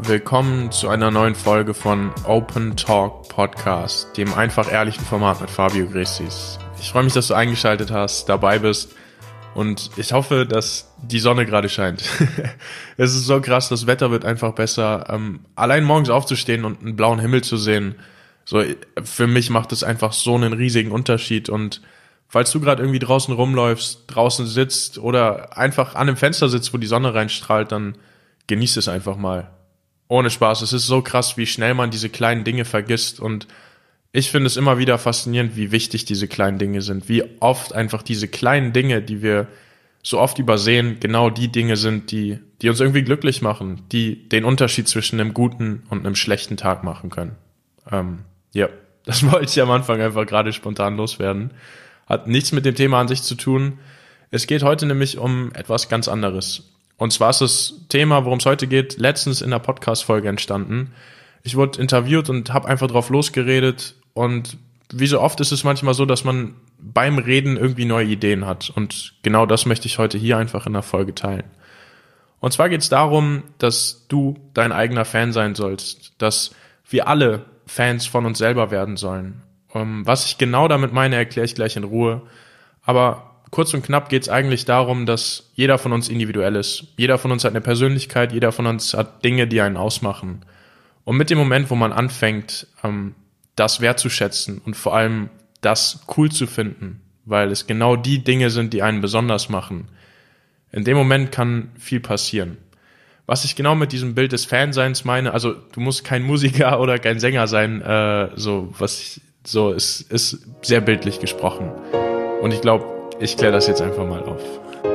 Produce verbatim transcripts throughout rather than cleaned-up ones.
willkommen zu einer neuen Folge von Open Talk Podcast, dem einfach ehrlichen Format mit Fabio Gressis. Ich freue mich, dass du eingeschaltet hast, dabei bist und ich hoffe, dass die Sonne gerade scheint. Es ist so krass, das Wetter wird einfach besser. Ähm, allein morgens aufzustehen und einen blauen Himmel zu sehen, so für mich macht es einfach so einen riesigen Unterschied. Und falls du gerade irgendwie draußen rumläufst, draußen sitzt oder einfach an einem Fenster sitzt, wo die Sonne reinstrahlt, dann genieß es einfach mal. Ohne Spaß, es ist so krass, wie schnell man diese kleinen Dinge vergisst und ich finde es immer wieder faszinierend, wie wichtig diese kleinen Dinge sind, wie oft einfach diese kleinen Dinge, die wir so oft übersehen, genau die Dinge sind, die, die uns irgendwie glücklich machen, die den Unterschied zwischen einem guten und einem schlechten Tag machen können. Ähm, ja, das wollte ich am Anfang einfach gerade spontan loswerden. Hat nichts mit dem Thema an sich zu tun. Es geht heute nämlich um etwas ganz anderes. Und zwar ist das Thema, worum es heute geht, letztens in der Podcast-Folge entstanden. Ich wurde interviewt und habe einfach drauf losgeredet. Und wie so oft ist es manchmal so, dass man beim Reden irgendwie neue Ideen hat. Und genau das möchte ich heute hier einfach in der Folge teilen. Und zwar geht es darum, dass du dein eigener Fan sein sollst. Dass wir alle Fans von uns selber werden sollen. Um, was ich genau damit meine, erkläre ich gleich in Ruhe. Aber kurz und knapp geht es eigentlich darum, dass jeder von uns individuell ist. Jeder von uns hat eine Persönlichkeit, jeder von uns hat Dinge, die einen ausmachen. Und mit dem Moment, wo man anfängt, ähm, das wertzuschätzen und vor allem das cool zu finden, weil es genau die Dinge sind, die einen besonders machen, in dem Moment kann viel passieren. Was ich genau mit diesem Bild des Fanseins meine, also du musst kein Musiker oder kein Sänger sein, äh, so was ich, so ist, ist sehr bildlich gesprochen. Und ich glaube, ich kläre das jetzt einfach mal auf.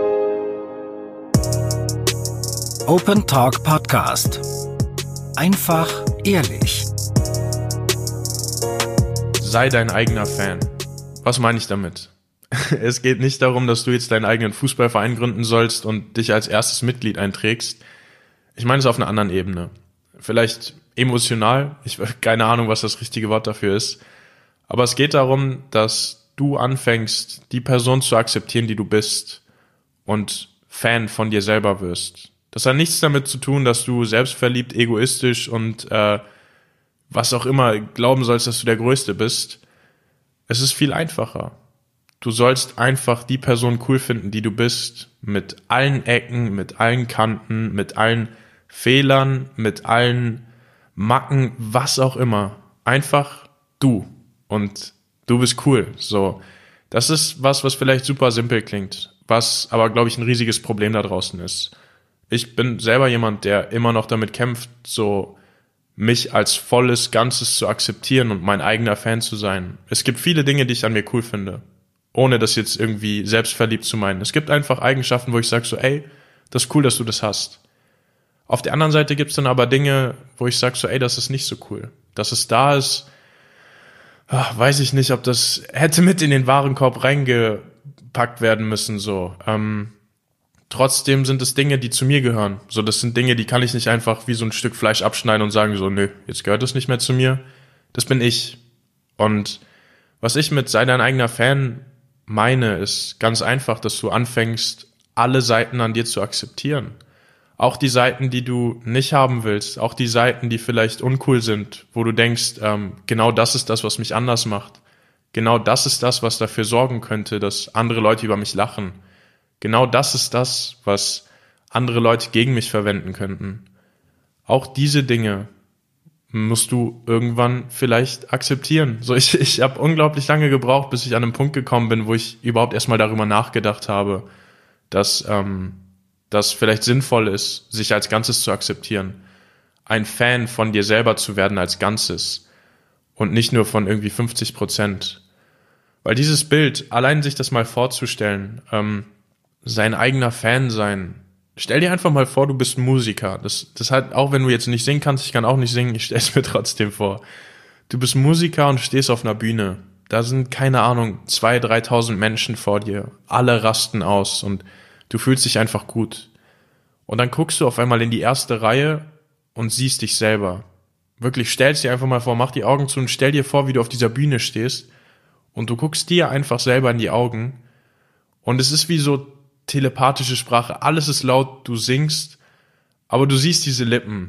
Open Talk Podcast. Einfach ehrlich. Sei dein eigener Fan. Was meine ich damit? Es geht nicht darum, dass du jetzt deinen eigenen Fußballverein gründen sollst und dich als erstes Mitglied einträgst. Ich meine es auf einer anderen Ebene. Vielleicht emotional. Ich habe keine Ahnung, was das richtige Wort dafür ist. Aber es geht darum, dass du anfängst, die Person zu akzeptieren, die du bist und Fan von dir selber wirst. Das hat nichts damit zu tun, dass du selbstverliebt, egoistisch und äh, was auch immer glauben sollst, dass du der Größte bist. Es ist viel einfacher. Du sollst einfach die Person cool finden, die du bist, mit allen Ecken, mit allen Kanten, mit allen Fehlern, mit allen Macken, was auch immer. Einfach du und du bist cool, so. Das ist was, was vielleicht super simpel klingt, was aber, glaube ich, ein riesiges Problem da draußen ist. Ich bin selber jemand, der immer noch damit kämpft, so mich als volles Ganzes zu akzeptieren und mein eigener Fan zu sein. Es gibt viele Dinge, die ich an mir cool finde, ohne das jetzt irgendwie selbstverliebt zu meinen. Es gibt einfach Eigenschaften, wo ich sage so, ey, das ist cool, dass du das hast. Auf der anderen Seite gibt es dann aber Dinge, wo ich sage so, ey, das ist nicht so cool. Dass es da ist, ach, weiß ich nicht, ob das hätte mit in den Warenkorb reingepackt werden müssen, so. Ähm, trotzdem sind es Dinge, die zu mir gehören. So, das sind Dinge, die kann ich nicht einfach wie so ein Stück Fleisch abschneiden und sagen so, nö, jetzt gehört das nicht mehr zu mir. Das bin ich. Und was ich mit sei dein eigener Fan meine, ist ganz einfach, dass du anfängst, alle Seiten an dir zu akzeptieren. Auch die Seiten, die du nicht haben willst, auch die Seiten, die vielleicht uncool sind, wo du denkst, ähm, genau das ist das, was mich anders macht. Genau das ist das, was dafür sorgen könnte, dass andere Leute über mich lachen. Genau das ist das, was andere Leute gegen mich verwenden könnten. Auch diese Dinge musst du irgendwann vielleicht akzeptieren. So, ich, ich habe unglaublich lange gebraucht, bis ich an einen Punkt gekommen bin, wo ich überhaupt erstmal darüber nachgedacht habe, dass ähm, das vielleicht sinnvoll ist, sich als Ganzes zu akzeptieren. Ein Fan von dir selber zu werden als Ganzes und nicht nur von irgendwie fünfzig Prozent. Weil dieses Bild, allein sich das mal vorzustellen, ähm, sein eigener Fan sein. Stell dir einfach mal vor, du bist Musiker. Das, das hat, auch wenn du jetzt nicht singen kannst, ich kann auch nicht singen, ich stelle es mir trotzdem vor. Du bist Musiker und stehst auf einer Bühne. Da sind, keine Ahnung, zweitausend, dreitausend Menschen vor dir. Alle rasten aus und du fühlst dich einfach gut. Und dann guckst du auf einmal in die erste Reihe und siehst dich selber. Wirklich, stellst dir einfach mal vor, mach die Augen zu und stell dir vor, wie du auf dieser Bühne stehst und du guckst dir einfach selber in die Augen und es ist wie so telepathische Sprache. Alles ist laut, du singst, aber du siehst diese Lippen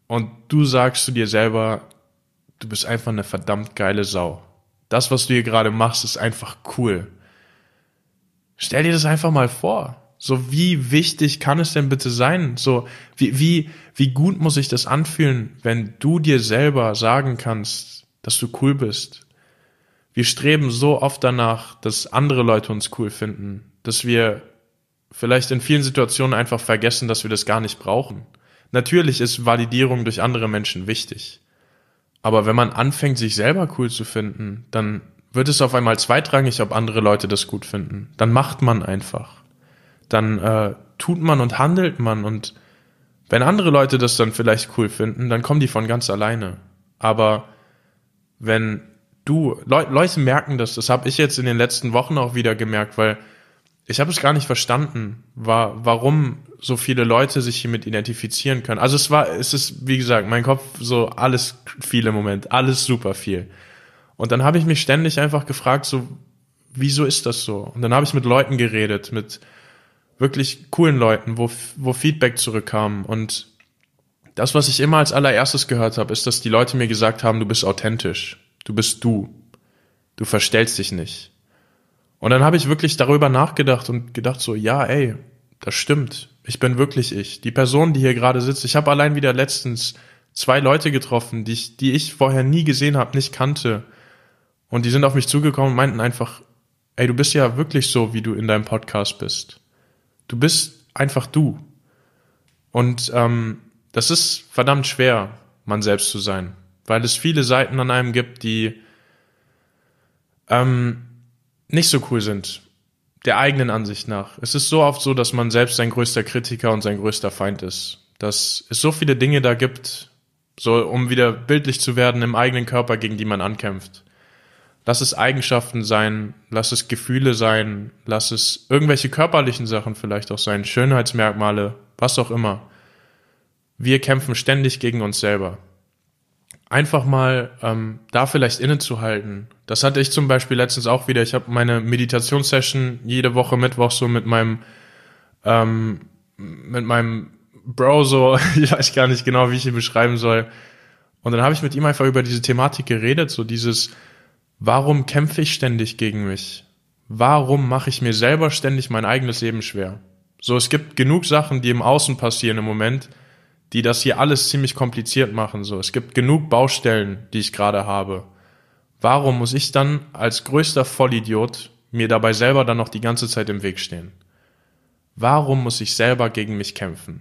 und du sagst zu dir selber, du bist einfach eine verdammt geile Sau. Das, was du hier gerade machst, ist einfach cool. Stell dir das einfach mal vor. So, wie wichtig kann es denn bitte sein? So, wie, wie, wie gut muss sich das anfühlen, wenn du dir selber sagen kannst, dass du cool bist? Wir streben so oft danach, dass andere Leute uns cool finden, dass wir vielleicht in vielen Situationen einfach vergessen, dass wir das gar nicht brauchen. Natürlich ist Validierung durch andere Menschen wichtig. Aber wenn man anfängt, sich selber cool zu finden, dann wird es auf einmal zweitrangig, ob andere Leute das gut finden. Dann macht man einfach. Dann äh, tut man und handelt man. Und wenn andere Leute das dann vielleicht cool finden, dann kommen die von ganz alleine. Aber wenn du, Le- Leute merken das, das habe ich jetzt in den letzten Wochen auch wieder gemerkt, weil ich habe es gar nicht verstanden, war, warum so viele Leute sich hiermit identifizieren können. Also es war, es ist, wie gesagt, mein Kopf so alles viel im Moment, alles super viel. Und dann habe ich mich ständig einfach gefragt, so, wieso ist das so? Und dann habe ich mit Leuten geredet, mit wirklich coolen Leuten, wo, wo Feedback zurückkam. Und das, was ich immer als allererstes gehört habe, ist, dass die Leute mir gesagt haben, du bist authentisch, du bist du, du verstellst dich nicht. Und dann habe ich wirklich darüber nachgedacht und gedacht so, ja, ey, das stimmt. Ich bin wirklich ich. Die Person, die hier gerade sitzt, ich habe allein wieder letztens zwei Leute getroffen, die ich, die ich vorher nie gesehen habe, nicht kannte. Und die sind auf mich zugekommen und meinten einfach, ey, du bist ja wirklich so, wie du in deinem Podcast bist. Du bist einfach du. Und ähm, das ist verdammt schwer, man selbst zu sein, weil es viele Seiten an einem gibt, die ähm, nicht so cool sind, der eigenen Ansicht nach. Es ist so oft so, dass man selbst sein größter Kritiker und sein größter Feind ist. Dass es so viele Dinge da gibt, so um wieder bildlich zu werden, im eigenen Körper, gegen die man ankämpft. Lass es Eigenschaften sein, lass es Gefühle sein, lass es irgendwelche körperlichen Sachen vielleicht auch sein, Schönheitsmerkmale, was auch immer. Wir kämpfen ständig gegen uns selber. Einfach mal ähm, da vielleicht innezuhalten. Das hatte ich zum Beispiel letztens auch wieder. Ich habe meine Meditationssession jede Woche Mittwoch so mit meinem ähm, mit meinem Bro so, ich weiß gar nicht genau, wie ich ihn beschreiben soll. Und dann habe ich mit ihm einfach über diese Thematik geredet, so dieses, warum kämpfe ich ständig gegen mich? Warum mache ich mir selber ständig mein eigenes Leben schwer? So, es gibt genug Sachen, die im Außen passieren im Moment, die das hier alles ziemlich kompliziert machen. So, es gibt genug Baustellen, die ich gerade habe. Warum muss ich dann als größter Vollidiot mir dabei selber dann noch die ganze Zeit im Weg stehen? Warum muss ich selber gegen mich kämpfen?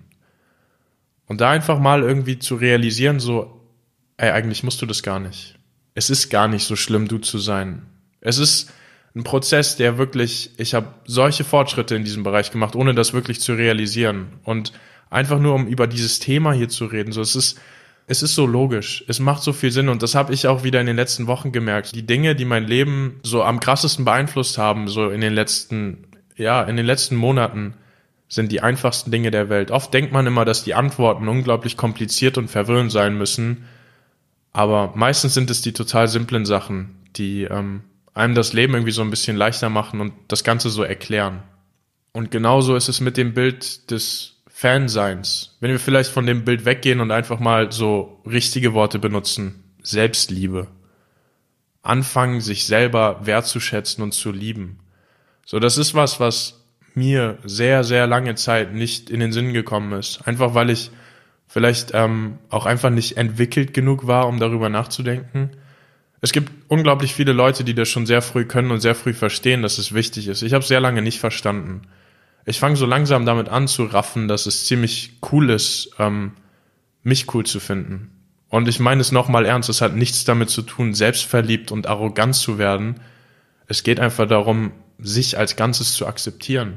Und da einfach mal irgendwie zu realisieren, so, ey, eigentlich musst du das gar nicht. Es ist gar nicht so schlimm, du zu sein. Es ist ein Prozess, der wirklich, ich habe solche Fortschritte in diesem Bereich gemacht, ohne das wirklich zu realisieren. Und einfach nur, um über dieses Thema hier zu reden. So, es ist, es ist so logisch. Es macht so viel Sinn. Und das habe ich auch wieder in den letzten Wochen gemerkt. Die Dinge, die mein Leben so am krassesten beeinflusst haben, so in den letzten, ja, in den letzten Monaten, sind die einfachsten Dinge der Welt. Oft denkt man immer, dass die Antworten unglaublich kompliziert und verwirrend sein müssen. Aber meistens sind es die total simplen Sachen, die ähm, einem das Leben irgendwie so ein bisschen leichter machen und das Ganze so erklären. Und genauso ist es mit dem Bild des Fanseins. Wenn wir vielleicht von dem Bild weggehen und einfach mal so richtige Worte benutzen. Selbstliebe. Anfangen, sich selber wertzuschätzen und zu lieben. So, das ist was, was mir sehr, sehr lange Zeit nicht in den Sinn gekommen ist. Einfach weil ich vielleicht ähm, auch einfach nicht entwickelt genug war, um darüber nachzudenken. Es gibt unglaublich viele Leute, die das schon sehr früh können und sehr früh verstehen, dass es wichtig ist. Ich habe es sehr lange nicht verstanden. Ich fange so langsam damit an zu raffen, dass es ziemlich cool ist, ähm, mich cool zu finden. Und ich meine es nochmal ernst, es hat nichts damit zu tun, selbstverliebt und arrogant zu werden. Es geht einfach darum, sich als Ganzes zu akzeptieren.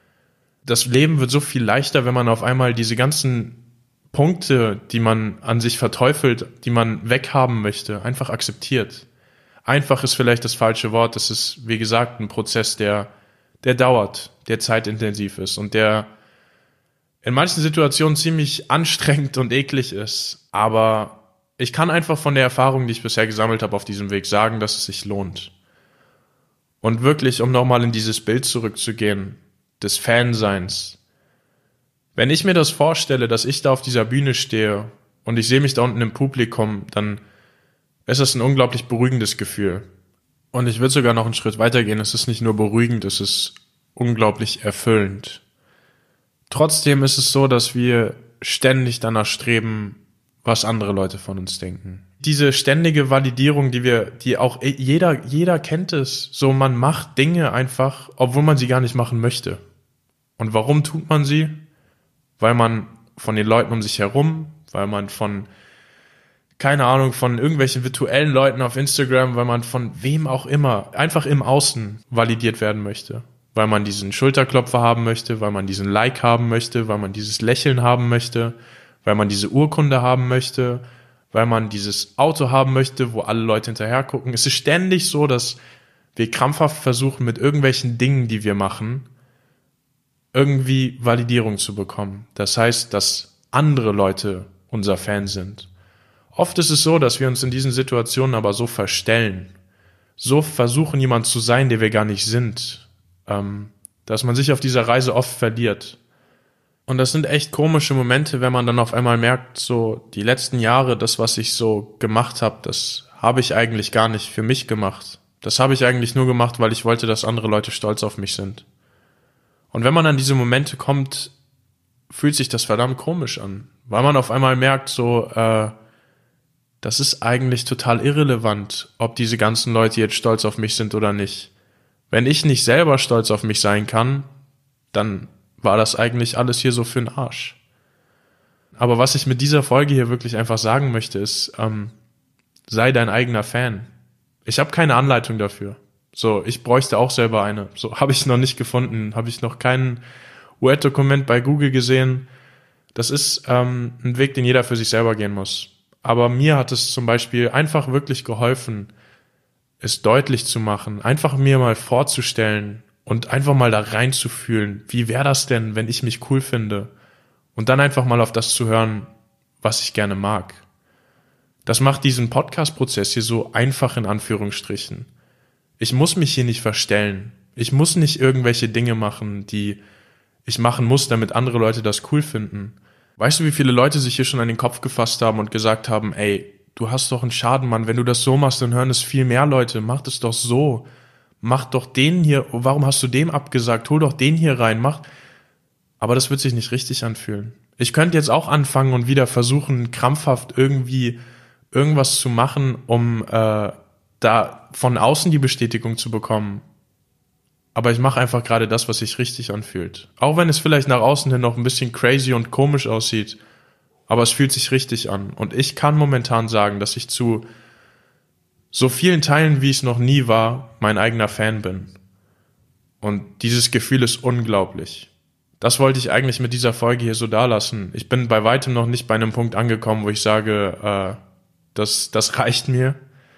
Das Leben wird so viel leichter, wenn man auf einmal diese ganzen Punkte, die man an sich verteufelt, die man weghaben möchte, einfach akzeptiert. Einfach ist vielleicht das falsche Wort. Das ist, wie gesagt, ein Prozess, der, der dauert, der zeitintensiv ist und der in manchen Situationen ziemlich anstrengend und eklig ist. Aber ich kann einfach von der Erfahrung, die ich bisher gesammelt habe auf diesem Weg, sagen, dass es sich lohnt. Und wirklich, um nochmal in dieses Bild zurückzugehen, des Fanseins. Wenn ich mir das vorstelle, dass ich da auf dieser Bühne stehe und ich sehe mich da unten im Publikum, dann ist das ein unglaublich beruhigendes Gefühl. Und ich würde sogar noch einen Schritt weitergehen. Es ist nicht nur beruhigend, es ist unglaublich erfüllend. Trotzdem ist es so, dass wir ständig danach streben, was andere Leute von uns denken. Diese ständige Validierung, die wir, die auch jeder, jeder kennt es. So, man macht Dinge einfach, obwohl man sie gar nicht machen möchte. Und warum tut man sie? Weil man von den Leuten um sich herum, weil man von, keine Ahnung, von irgendwelchen virtuellen Leuten auf Instagram, weil man von wem auch immer einfach im Außen validiert werden möchte. Weil man diesen Schulterklopfer haben möchte, weil man diesen Like haben möchte, weil man dieses Lächeln haben möchte, weil man diese Urkunde haben möchte, weil man dieses Auto haben möchte, wo alle Leute hinterher gucken. Es ist ständig so, dass wir krampfhaft versuchen, mit irgendwelchen Dingen, die wir machen, irgendwie Validierung zu bekommen. Das heißt, dass andere Leute unser Fan sind. Oft ist es so, dass wir uns in diesen Situationen aber so verstellen, so versuchen, jemand zu sein, der wir gar nicht sind, ähm, dass man sich auf dieser Reise oft verliert. Und das sind echt komische Momente, wenn man dann auf einmal merkt, so die letzten Jahre, das, was ich so gemacht habe, das habe ich eigentlich gar nicht für mich gemacht. Das habe ich eigentlich nur gemacht, weil ich wollte, dass andere Leute stolz auf mich sind. Und wenn man an diese Momente kommt, fühlt sich das verdammt komisch an, weil man auf einmal merkt, so, äh, das ist eigentlich total irrelevant, ob diese ganzen Leute jetzt stolz auf mich sind oder nicht. Wenn ich nicht selber stolz auf mich sein kann, dann war das eigentlich alles hier so für den Arsch. Aber was ich mit dieser Folge hier wirklich einfach sagen möchte, ist, ähm, sei dein eigener Fan. Ich habe keine Anleitung dafür. So, ich bräuchte auch selber eine. So, habe ich noch nicht gefunden, habe ich noch kein Word-Dokument bei Google gesehen. Das ist ähm, ein Weg, den jeder für sich selber gehen muss. Aber mir hat es zum Beispiel einfach wirklich geholfen, es deutlich zu machen, einfach mir mal vorzustellen und einfach mal da reinzufühlen, wie wäre das denn, wenn ich mich cool finde? Und dann einfach mal auf das zu hören, was ich gerne mag. Das macht diesen Podcast-Prozess hier so einfach in Anführungsstrichen. Ich muss mich hier nicht verstellen. Ich muss nicht irgendwelche Dinge machen, die ich machen muss, damit andere Leute das cool finden. Weißt du, wie viele Leute sich hier schon an den Kopf gefasst haben und gesagt haben, ey, du hast doch einen Schaden, Mann, wenn du das so machst, dann hören es viel mehr Leute, mach das doch so. Mach doch den hier, warum hast du dem abgesagt? Hol doch den hier rein, mach. Aber das wird sich nicht richtig anfühlen. Ich könnte jetzt auch anfangen und wieder versuchen, krampfhaft irgendwie irgendwas zu machen, um äh, da von außen die Bestätigung zu bekommen. Aber ich mache einfach gerade das, was sich richtig anfühlt. Auch wenn es vielleicht nach außen hin noch ein bisschen crazy und komisch aussieht, aber es fühlt sich richtig an. Und ich kann momentan sagen, dass ich zu so vielen Teilen, wie ich es noch nie war, mein eigener Fan bin. Und dieses Gefühl ist unglaublich. Das wollte ich eigentlich mit dieser Folge hier so dalassen. Ich bin bei weitem noch nicht bei einem Punkt angekommen, wo ich sage, äh, das, das reicht mir.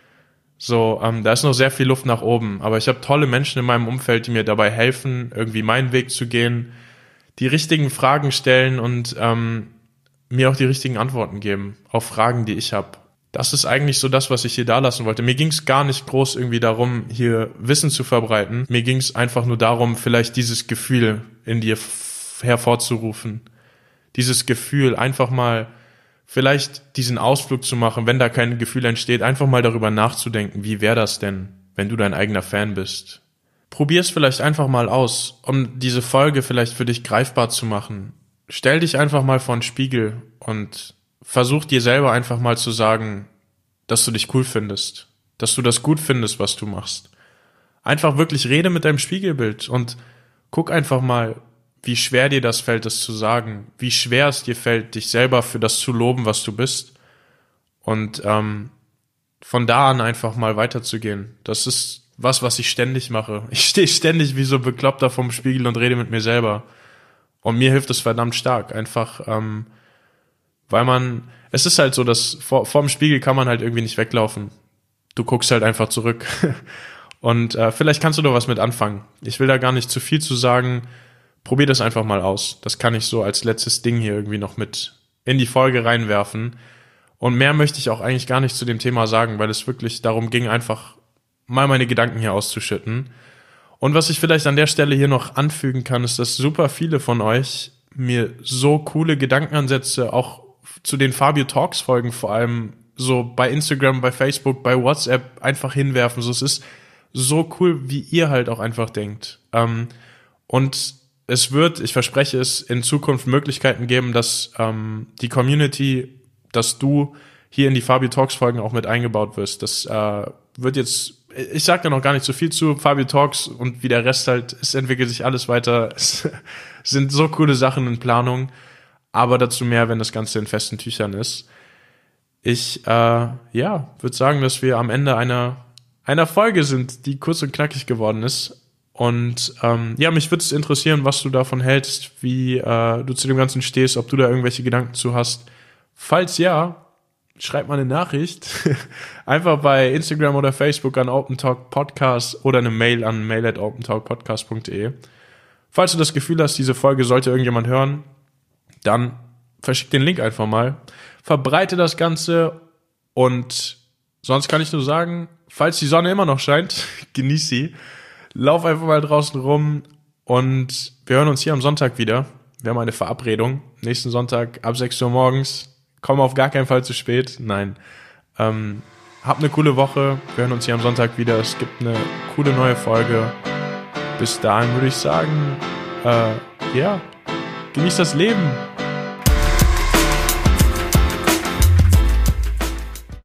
So, ähm, da ist noch sehr viel Luft nach oben. Aber ich habe tolle Menschen in meinem Umfeld, die mir dabei helfen, irgendwie meinen Weg zu gehen, die richtigen Fragen stellen und ähm, mir auch die richtigen Antworten geben auf Fragen, die ich habe. Das ist eigentlich so das, was ich hier dalassen wollte. Mir ging es gar nicht groß irgendwie darum, hier Wissen zu verbreiten. Mir ging es einfach nur darum, vielleicht dieses Gefühl in dir f- hervorzurufen. Dieses Gefühl, einfach mal vielleicht diesen Ausflug zu machen, wenn da kein Gefühl entsteht, einfach mal darüber nachzudenken, wie wäre das denn, wenn du dein eigener Fan bist. Probier es vielleicht einfach mal aus, um diese Folge vielleicht für dich greifbar zu machen. Stell dich einfach mal vor den Spiegel und versuch dir selber einfach mal zu sagen, dass du dich cool findest, dass du das gut findest, was du machst. Einfach wirklich rede mit deinem Spiegelbild und guck einfach mal, wie schwer dir das fällt, das zu sagen, wie schwer es dir fällt, dich selber für das zu loben, was du bist. Und ähm, von da an einfach mal weiterzugehen. Das ist was, was ich ständig mache. Ich stehe ständig wie so Bekloppter vorm Spiegel und rede mit mir selber. Und mir hilft es verdammt stark. Einfach, ähm, weil man, es ist halt so, dass vor, vorm Spiegel kann man halt irgendwie nicht weglaufen. Du guckst halt einfach zurück. Und äh, vielleicht kannst du da was mit anfangen. Ich will da gar nicht zu viel zu sagen. Probier das einfach mal aus. Das kann ich so als letztes Ding hier irgendwie noch mit in die Folge reinwerfen. Und mehr möchte ich auch eigentlich gar nicht zu dem Thema sagen, weil es wirklich darum ging, einfach mal meine Gedanken hier auszuschütten. Und was ich vielleicht an der Stelle hier noch anfügen kann, ist, dass super viele von euch mir so coole Gedankenansätze auch zu den Fabio Talks Folgen vor allem so bei Instagram, bei Facebook, bei WhatsApp einfach hinwerfen. So, es ist so cool, wie ihr halt auch einfach denkt. Ähm, und es wird, ich verspreche es, in Zukunft Möglichkeiten geben, dass ähm, die Community, dass du hier in die Fabio Talks Folgen auch mit eingebaut wirst. Das äh, wird jetzt, ich sage da noch gar nicht so viel zu Fabio Talks und wie der Rest halt, es entwickelt sich alles weiter. Es sind so coole Sachen in Planung, aber dazu mehr, wenn das Ganze in festen Tüchern ist. Ich, äh, ja, würde sagen, dass wir am Ende einer, einer Folge sind, die kurz und knackig geworden ist. Und ähm, ja, mich würde es interessieren, was du davon hältst, wie äh, du zu dem Ganzen stehst, ob du da irgendwelche Gedanken zu hast. Falls ja, schreib mal eine Nachricht. Einfach bei Instagram oder Facebook an Open Talk Podcast oder eine Mail an mail at opentalkpodcast punkt de. Falls du das Gefühl hast, diese Folge sollte irgendjemand hören, dann verschick den Link einfach mal. Verbreite das Ganze und sonst kann ich nur sagen, falls die Sonne immer noch scheint, genieß sie. Lauf einfach mal draußen rum und wir hören uns hier am Sonntag wieder. Wir haben eine Verabredung. Nächsten Sonntag ab sechs Uhr morgens. Komm auf gar keinen Fall zu spät. Nein. Ähm, hab eine coole Woche. Wir hören uns hier am Sonntag wieder. Es gibt eine coole neue Folge. Bis dahin würde ich sagen, äh, ja, genieß das Leben.